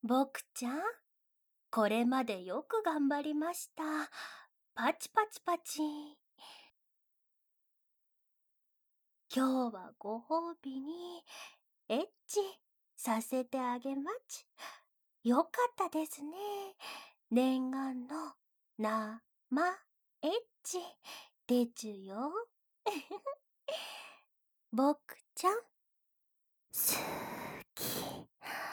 僕ちゃん、これまでよく頑張りました。パチパチパチ。今日はご褒美に、エッチさせてあげまち。よかったですね。念願の生エッチでちゅよ。僕ちゃん、好き。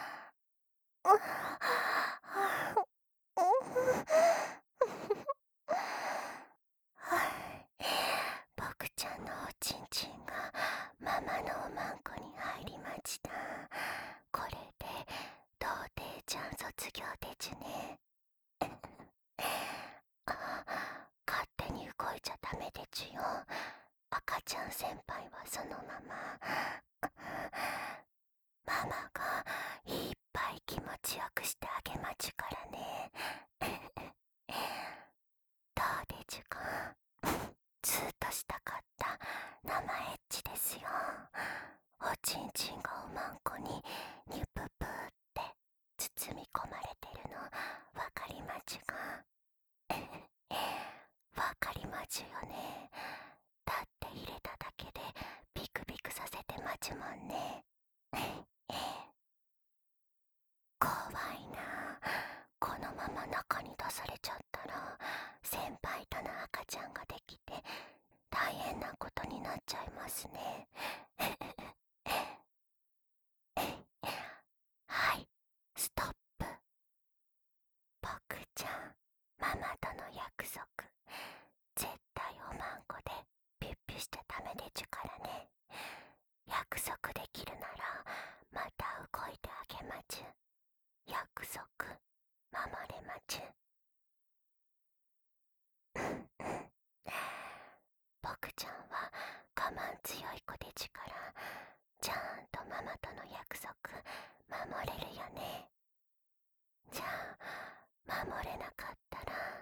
僕ちゃんのおちんちんがママのおまんこに入りました。これで童貞ちゃん卒業でちゅね。勝手に動いちゃダメでちゅよ。赤ちゃん先輩はそのまま。ママがいっぱい気持ちよくしてあげまちゅからね。どうでちゅか。ずっとしたかった生エッチですよ。おちんちんがおまんこにニュププって包み込まれてるのわかりまちゅか。わかりまちゅよね。だって入れただけでビクビクさせてまちゅもんね。怖いな。このまま中に出されちゃったら先輩との赤ちゃんができて大変なことになっちゃいますね。はい、ストップ。僕ちゃん、ママとの約束。絶対おまんこでピュッピュしちゃダメでちゅからね。約束できるならまた動いてあげまちゅ。約束守れまちゅ。僕ちゃんは我慢強い子でちゅから、ちゃんとママとの約束守れるよね。じゃあ守れなかったら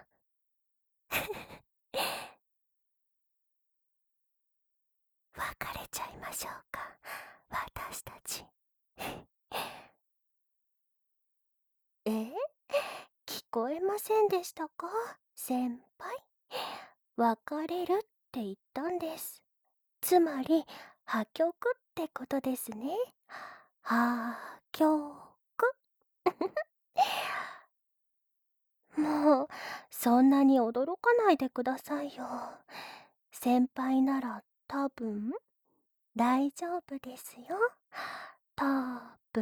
別れちゃいましょうか、私たち。聞こえませんでしたか、先輩。別れるって言ったんです。つまり破局ってことですね。破局。もうそんなに驚かないでくださいよ。先輩なら多分大丈夫ですよ。多分。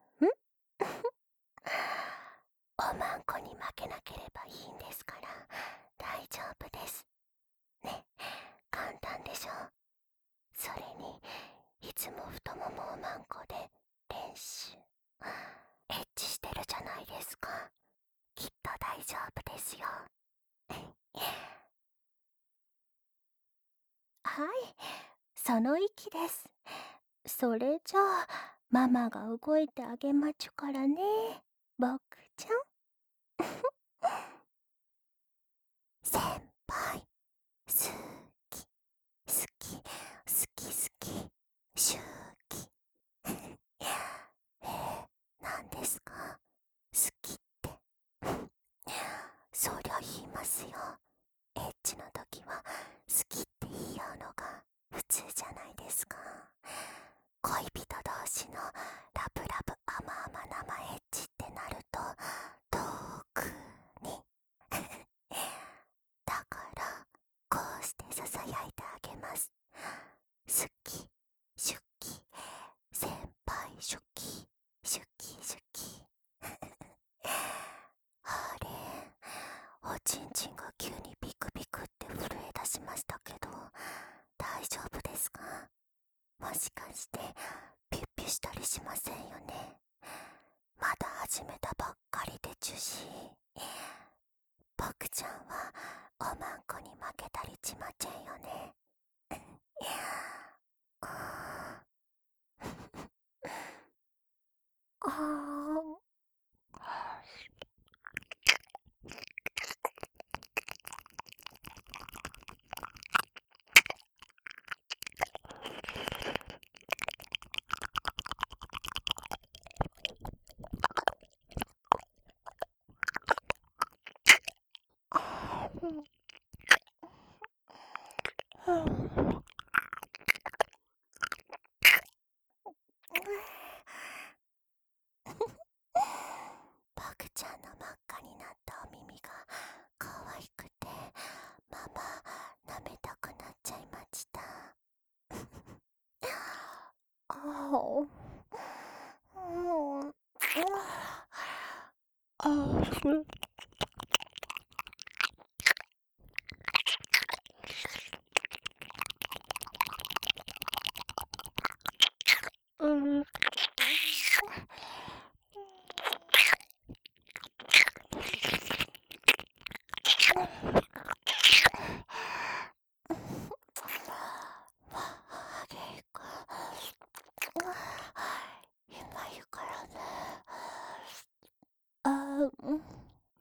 おまんこに負けなければいいんですから大丈夫です。ね、簡単でしょ。それにいつも太ももおまんこで練習エッチしてるじゃないですか。きっと大丈夫ですよ。はい、その意気です。それじゃあママが動いてあげまちゅからね、僕ちゃん。先輩、好き、好き、好き好き、周期。何ですか、好きって。そりゃ言いますよ。エッチの時は好きって言い合うのが普通じゃないですか。恋人同士のラブラブ甘々生エッチってなると特に。だからこうしてささやいてあげます。好き、シュキ、先輩シュキ、シュキシュキ。あれ、おちんちんが急にビクビクって震え出しましたけど大丈夫ですか。もしかしてピュッピュしたりしませんよね。まだ始めたばっかりでちゅし。僕ちゃんはおまんこに負けたりちまちぇんよね。あーバグちゃんの真っ赤になったお耳が可愛くて、ママ舐めたくなっちゃいました。ああ、うん、あげく、今言うからね。あ、うん。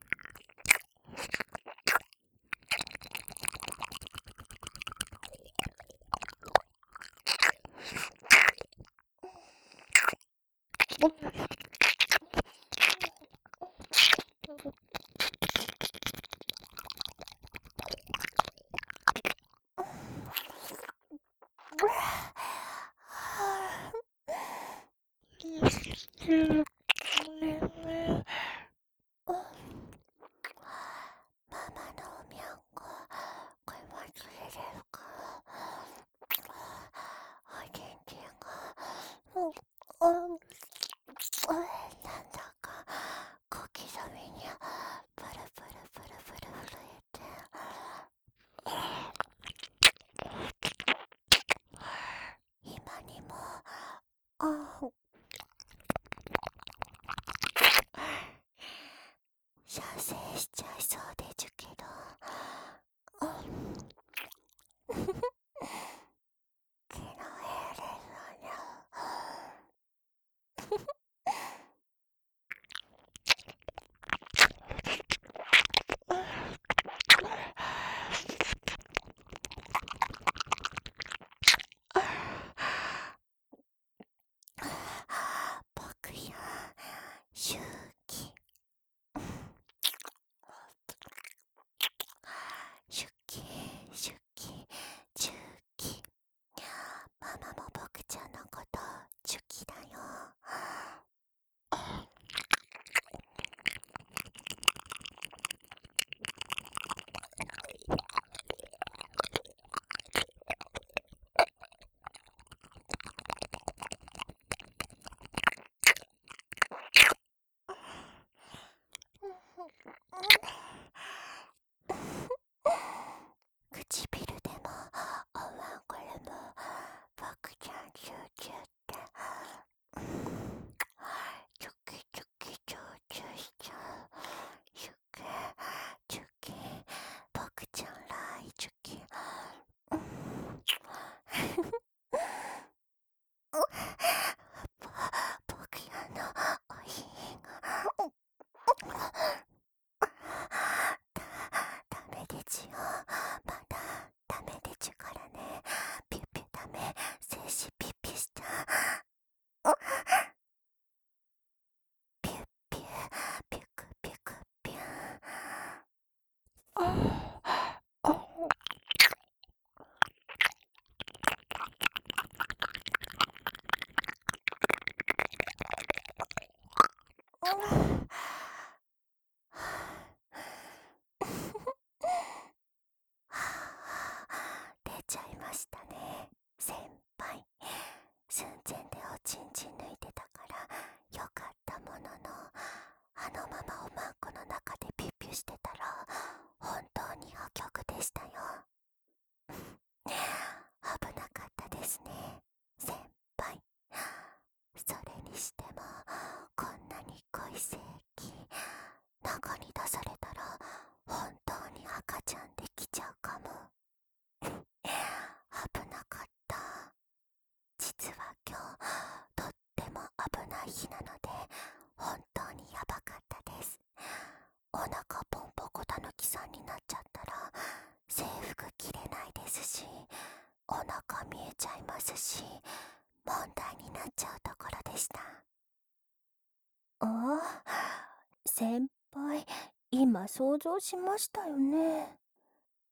ママのおみゃんこ、これ忘れれるから、お元気が、なんだか小刻みにプルプルプルプル震えて、今にも、あ、射精しちゃいそうでちゅけど、昨日やれるわよ。僕や、周期、出期、出期、中期。ママも僕ちゃんのこと好きだよ。唇でもおまんこれも僕ちゃんチューチューって、チュキチュキチューチューしちゃう。チュキチュキ、僕ちゃん大チュキ。僕やのおひが、ダメでちよ。まだダメでちゅからね。ピュピュダメ。精子ピュピュしちゃう。ピュピュ、ピュクピュクピュン。出ちゃいましたね、先輩。寸前でおちんちん抜いてたからよかったものの、あのままおまんこの中でピュピュしてたら本当に破局でしたよ。危なかったですね、先輩。それにしてもこんなに濃い精液中に出されたら本当に赤ちゃんできちゃうかも。危なかった。実は今日とっても危ない日なので本当にやばかったです。お腹ポンポコたぬきさんになっちゃったら制服着れないですし、お腹見えちゃいますし、問題になっちゃうところでした。あ、先輩、今想像しましたよね。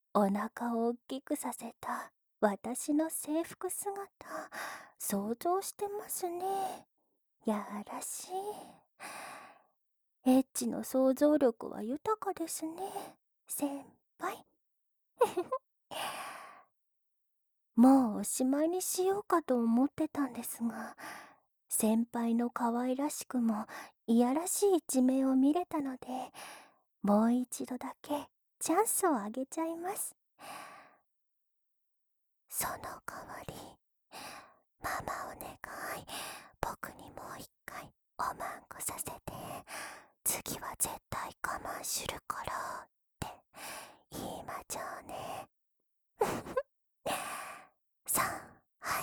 お腹を大きくさせた私の制服姿、想像してますね。やらしい。エッチの想像力は豊かですね、先輩。もうおしまいにしようかと思ってたんですが、先輩の可愛らしくもいやらしい一面を見れたので、もう一度だけチャンスをあげちゃいます。その代わり、ママお願い、僕にもう一回おまんこさせて、次は絶対我慢するからって言いましょうね。さん、はい。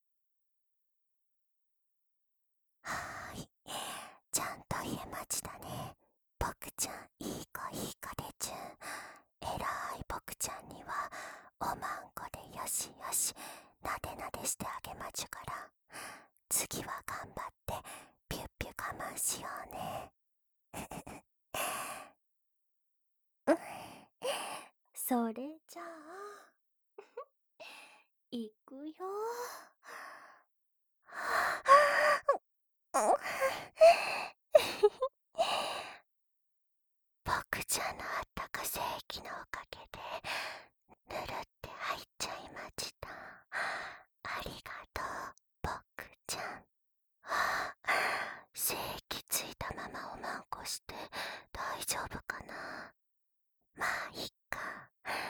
はーい。ちゃんと言えましたね。僕ちゃん、いい子いい子でちゅん。えらい僕ちゃんには、おまんこでよしよし、なでなでしてあげまちゅから。次は頑張って、ピュッピュ我慢しようね。それじゃあ、いくよ。僕ちゃんのあったか精液のおかげでぬるって入っちゃいました。ありがとう、僕ちゃん。精液ついたままおまんこして大丈夫かな。まあいっか。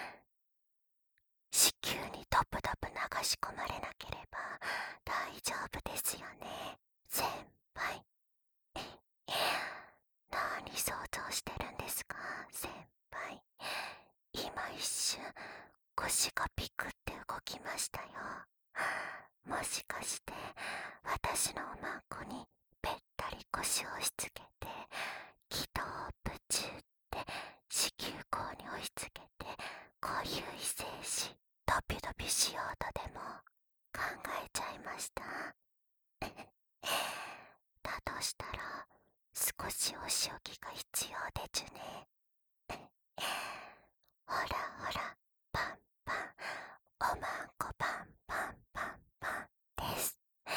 子宮にドプドプ流し込まれなければ大丈夫ですよね、先輩。何想像してるんですか、先輩。今一瞬腰がピクって動きましたよ。もしかして私のおまんこにぺったり腰を押し付けて、気道をブチューって子宮口に押し付けて、こういう異性子ドピドピしようとでも考えちゃいました。だとしたら少しお仕置きが必要でちゅね。ほらほら、パンパン、おまんこパンパンパンパンです。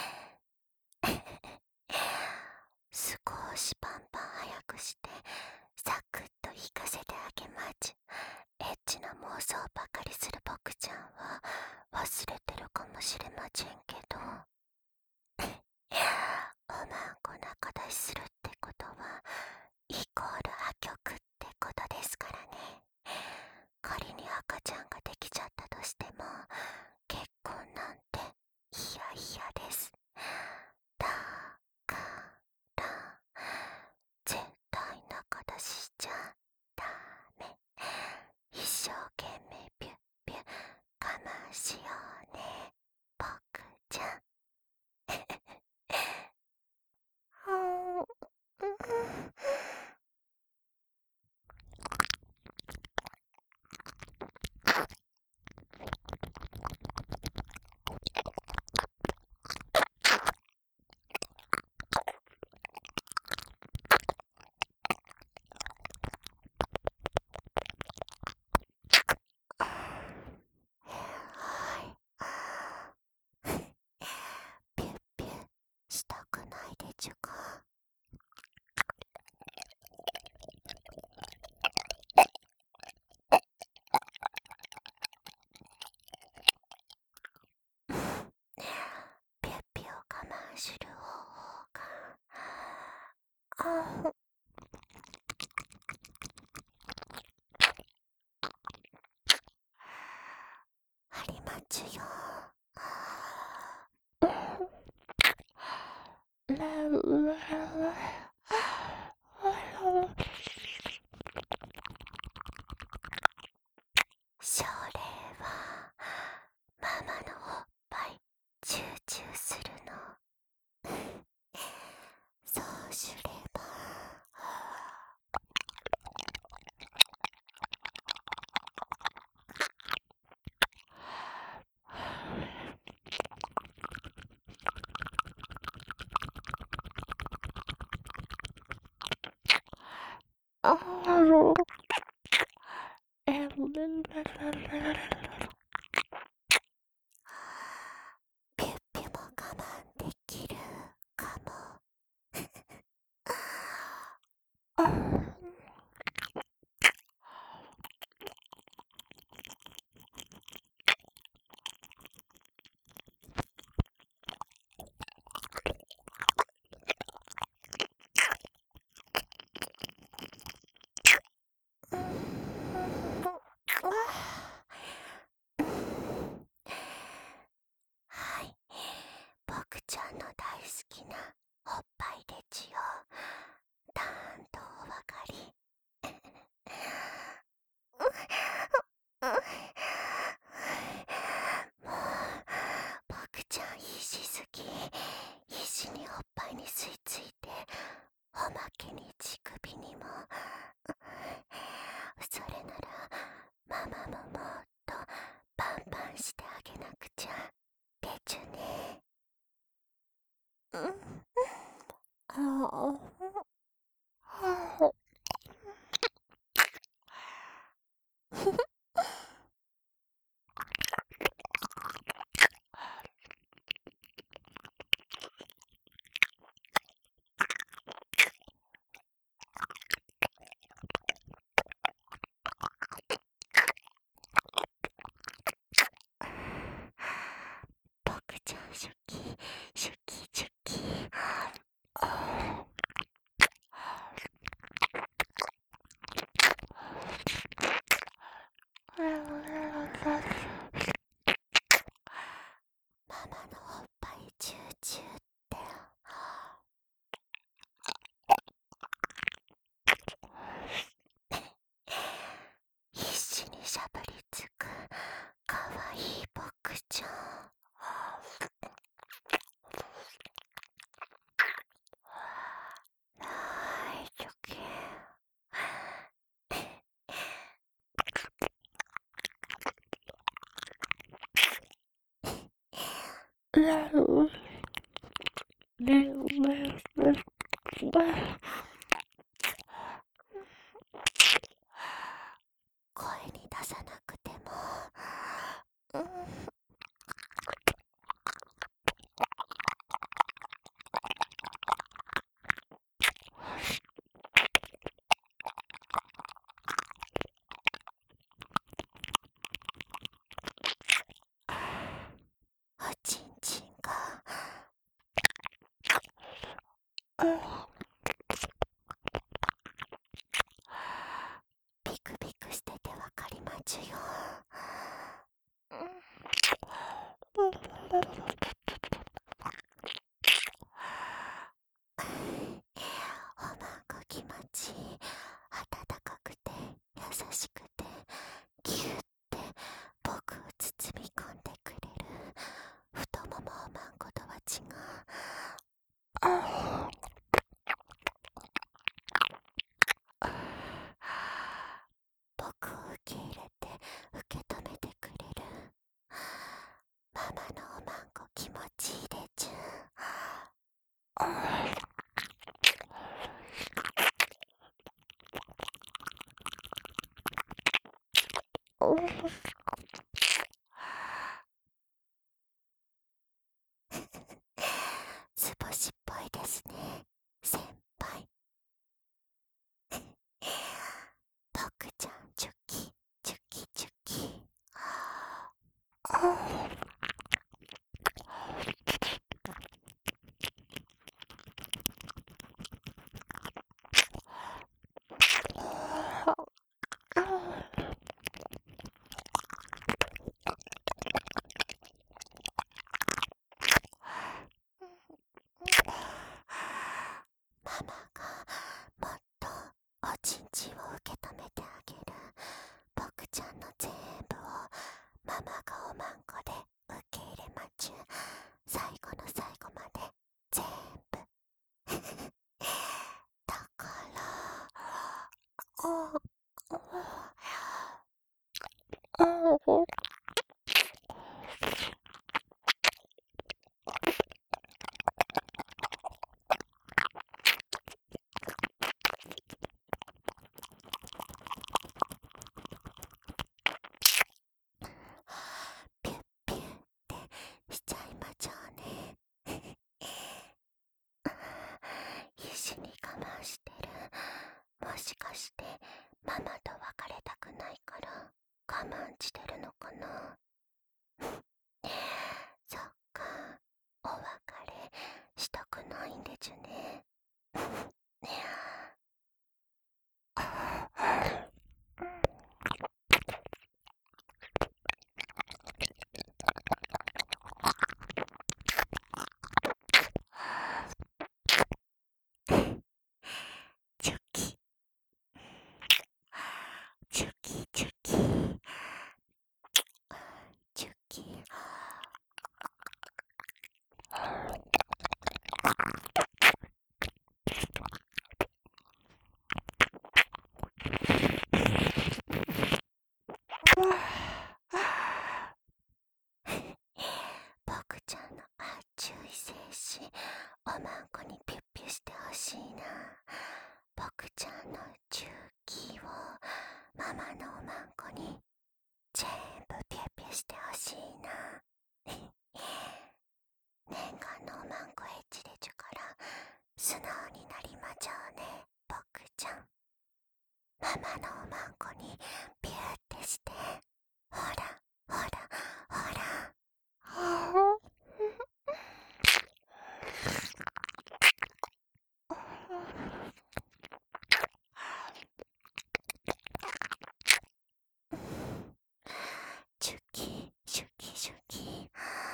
少しパンパン早くしてサクッと引かせてあげまちゅ。エッチな妄想ばかりする僕ちゃんは忘れてるかもしれませんけど、おまんこ仲出しするってことはイコール破局ってことですからね。仮に赤ちゃんができちゃったとしても、結婚なんていやいやです。だから絶対仲出ししちゃダメ。一生懸命ピュッピュ我慢しようね、僕ちゃん。ピュッピュしたくないでちゅか。ピュッピュを我慢する方法がありまちゅよ。それはママのおっぱいチューチューするの。そうすればまけに乳首にも。それならママももっとパンパンしてあげなくちゃでちゅね。うん。ああ。僕ちゃんシュキシュキシュキ。ママのおっぱいチューチューって。必死にしゃぶりつくかわいい僕ちゃん。大丈夫。声に出さなくても、うん、おちんちんが、ビクビクしててわかりまちゅよ。おまんこ気持ちいい。温かくて優しくてギュッて僕を包み込んでくれる太ももおまんことは違う。僕を受け入れて受け止めてくれるママのおまんこ気持ちいいでちゅ。図星っぽいですね、先輩。僕ちゃんチュキチュキチュキ。ママがもっとおちんちんを受け止めてあげる。僕ちゃんの全部をママがおまんこで受け入れまちゅ。最後の最後まで全部。だからちゃんのチューキーをママのおまんこに全部ピューピューしてほしいな。念願のおまんこエッチでちゅから素直になりまちゃうね、僕ちゃん。ママのおまんこにピューってして、ほらほらほら。シュキシュキシュキ。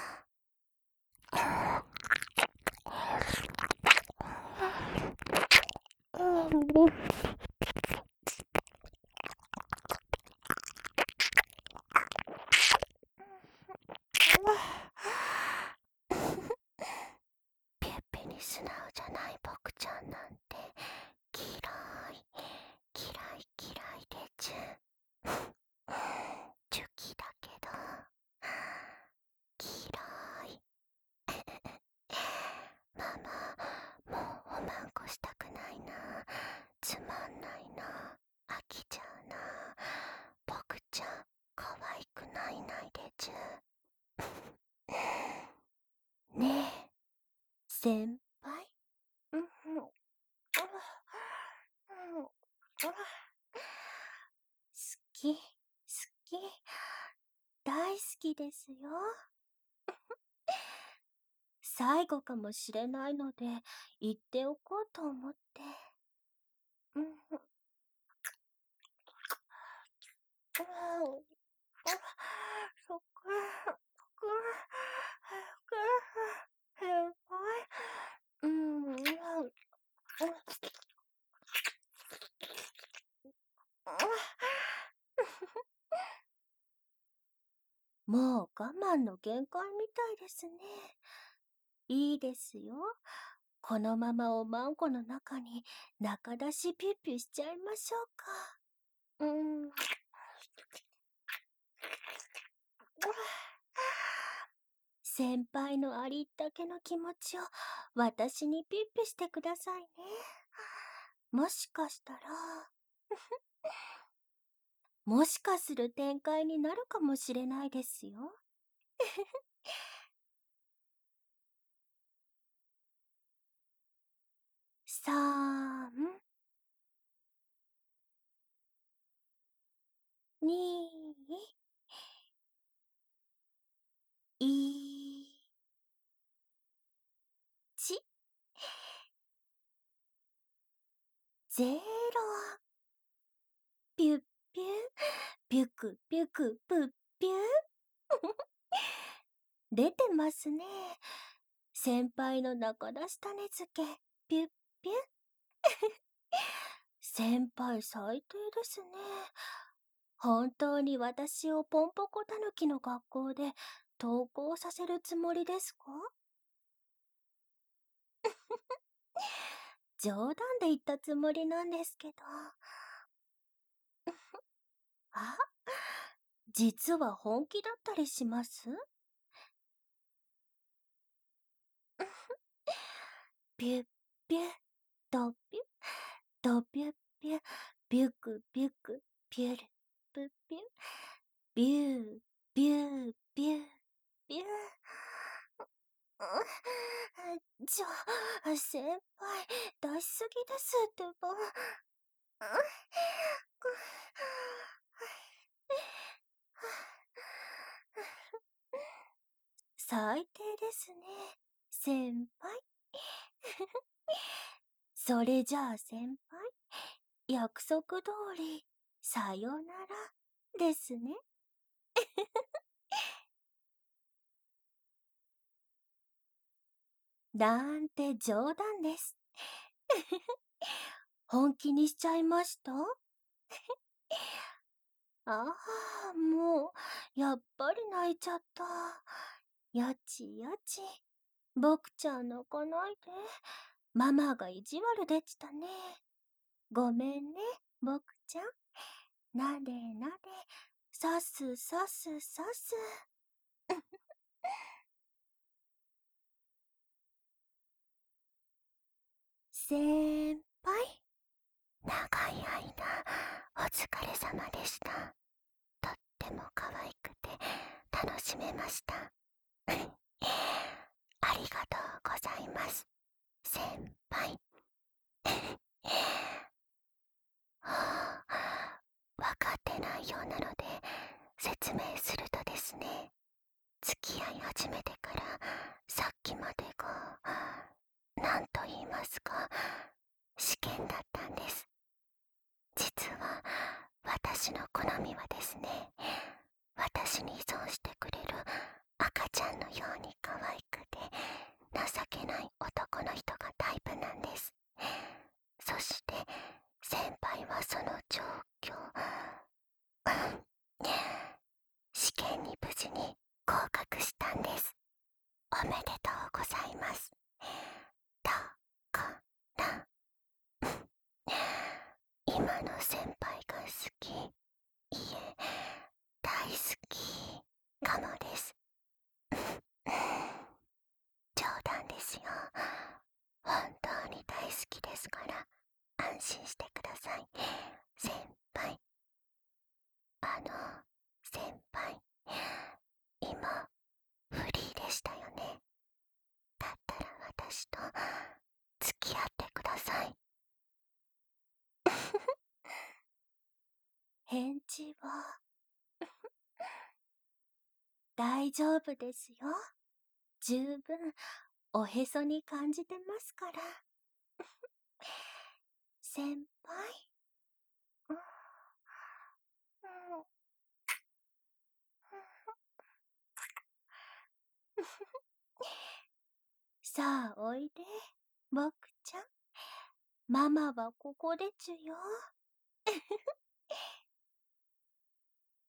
ピュッピに素直じゃない僕ちゃんなんて嫌い嫌い嫌いでちゅ。チュキだけど嫌い。ママ、もうおまんこしたくないな。つまんないな。飽きちゃうな。僕ちゃん、可愛くないないでちゅ。ねえ、先輩。うん、好き、好き、大好きですよ。最後かもしれないので言っておこうと思って。うん、そっか、そっか、先輩。うん、もう我慢の限界みたいですね。いいですよ。このままおまんこの中に中出しピュッピュしちゃいましょうか。うん。先輩のありったけの気持ちを私にピュッピュしてくださいね。もしかしたら、もしかする展開になるかもしれないですよ。3、2、1、0。ピュッピュ、ピュクピュクプッピュ。出てますね。先輩の中出し種付け、ピュッピュ。先輩最低ですね。本当に私をポンポコたぬきの学校で登校させるつもりですか？冗談で言ったつもりなんですけど。あ、実は本気だったりします？ピュッピュ、ドピュ、ドピュッピュ、ビュクビュク、ピュル、プピュ、ビュー、ビュー、ビュー、ビュー。ちょ、先輩、出しすぎですってば。最低ですね、先輩。それじゃあ先輩、約束通り、さよならですね。なんて冗談です。本気にしちゃいました？ああ、もう、やっぱり泣いちゃった。やちやち。僕ちゃん泣かないで。ママが意地悪でしたね。ごめんね、僕ちゃん。なでなで、さすさすさす。先輩、 疲れ様でした。とっても可愛くて楽しめました。ありがとうございます、先輩。はあ、分かってないようなので説明するとですね、付き合い始めてからさっきまでが、なんと言いますか、試験だったんです。実は私の好みはですね、私に依存してくれる赤ちゃんのように可愛くて情けない男の人がタイプなんです。そして先輩はその状況、試験に無事に合格したんです。おめでとうございます。だから今の先輩が好き、いえ、大好きかもです。冗談ですよ。本当に大好きですから安心してください、先輩。先輩、今フリーでしたよね。だったら私と付き合ってください。返事は大丈夫ですよ。十分おへそに感じてますから。先輩。うん、さあおいで、僕ちゃん。ママはここでちゅよ。